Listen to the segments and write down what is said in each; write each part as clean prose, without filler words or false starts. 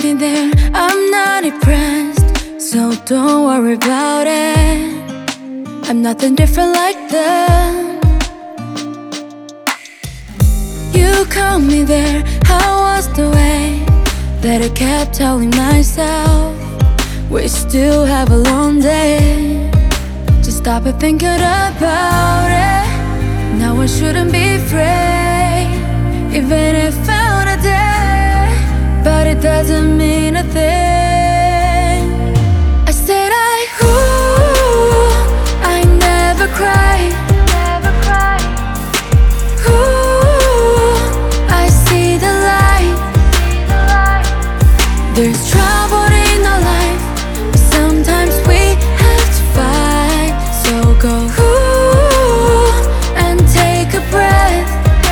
me there, I'm not impressed, so don't worry about it. I'm nothing different like them. You caught me there, how was the way that I kept telling myself we still have a long day. Just stop and thinking about it. Now I shouldn't be afraid, even if I found a day, but it doesn't mean a thing. I said I never cry. I see the light. There's trouble in our life, but sometimes we have to fight. So go and take a breath.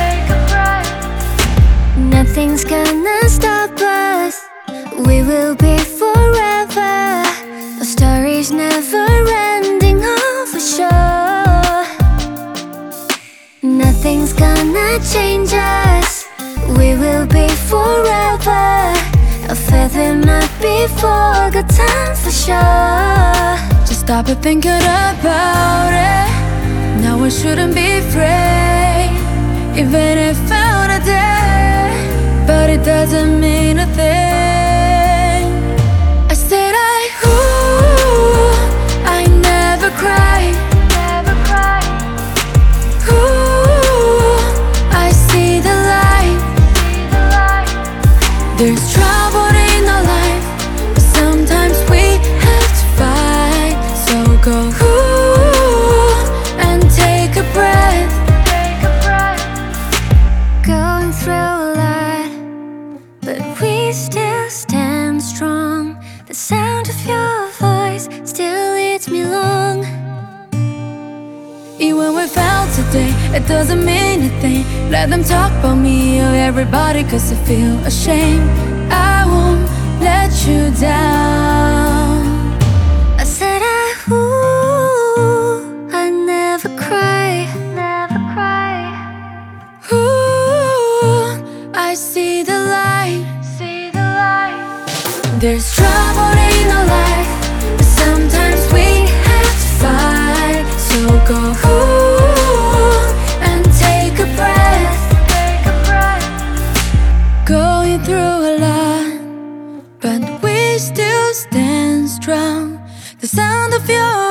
Nothing's gonna stop us. We will be forever. The story's never ending, oh for sure. Nothing's gonna change us. We will be forever. A feather might be forgotten for sure. Just stop and thinking about it. Now I shouldn't be afraid, even if I found a day, but it doesn't mean a thing. I said I never cry. I see the light. There's trouble in our life, but sometimes we have to fight. So go and take a breath. Going through a lot, but we still stand strong. The sound of your voice still leads me along. Even we found today, it doesn't mean a thing. Let them talk about me or everybody, cause I feel ashamed. I won't let you down. I said I never cry. I see the light. There's trouble in our life, but sometimes we have to fight. So go and take a breath. Going through a lot, but we still stand strong. The sound of your